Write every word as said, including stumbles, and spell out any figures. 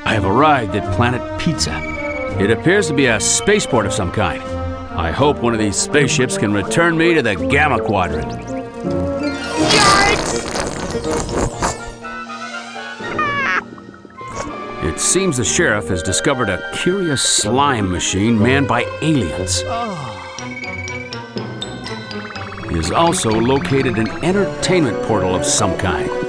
I have arrived at Planet Pizza. It appears to be a spaceport of some kind. I hope one of these spaceships can return me to the Gamma Quadrant. Yikes! It seems the sheriff has discovered a curious slime machine manned by aliens. He has also located an entertainment portal of some kind.